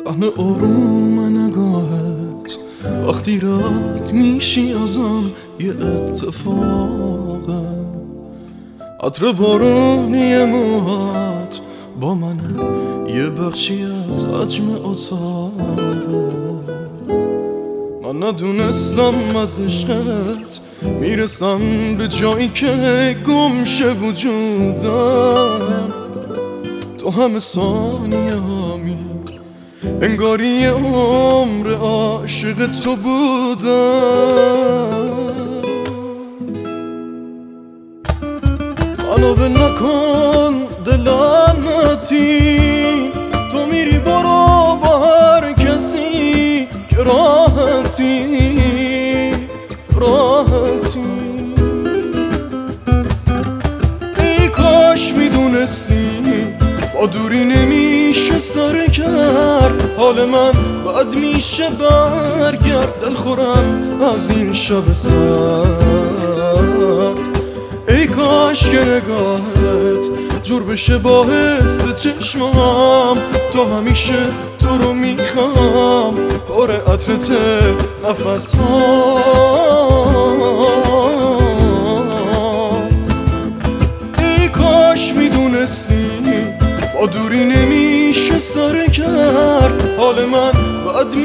همه آروم نگاهت وقتی رد میشی ازم یه اتفاقه. عطر بارونی موهات با منه، یه بخشی از حجم اتاقه. من ندونستم از عشقت میرسم به جایی که گم شه وجودم. تو همه ثانیه هامی انگاری یه عمر عاشق تو بودم. منو به نکن دلعنتی، تو میری برو با هر کسی که راحتی. ای کاش میدونستی با دوری نمیشه سر کرد. حال من بد میشه برگرد، دل خورم از این شب سرد. ای کاش که نگاهت جور بشه باعث چشمام. تو همیشه تو رو میخوام، پر عطرت نفس ها. ای کاش میدونستی با دوری نمیشه سر کرد. حال من بد